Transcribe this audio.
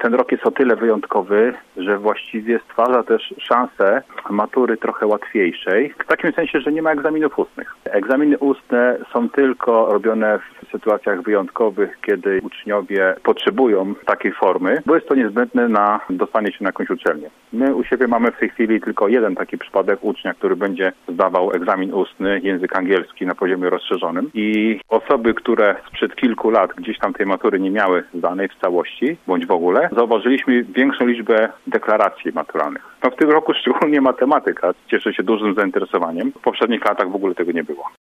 ten rok jest o tyle wyjątkowy, że właściwie stwarza też szansę matury trochę łatwiejszej, w takim sensie, że nie ma egzaminów ustnych. Egzaminy ustne są tylko robione w sytuacjach wyjątkowych, kiedy uczniowie potrzebują takiej formy, bo jest to niezbędne na dostanie się na jakąś uczelnię. My u siebie mamy w tej chwili tylko jeden taki przypadek ucznia, który będzie zdawał egzamin ustny, język angielski na poziomie rozszerzonym i osoby, które sprzed kilku lat gdzieś tam tej matury nie miały zdanej w całości, bądź w ogóle, zauważyliśmy większą liczbę deklaracji maturalnych. No w tym roku szczególnie matematyka cieszy się dużym zainteresowaniem. W poprzednich latach w ogóle tego nie było.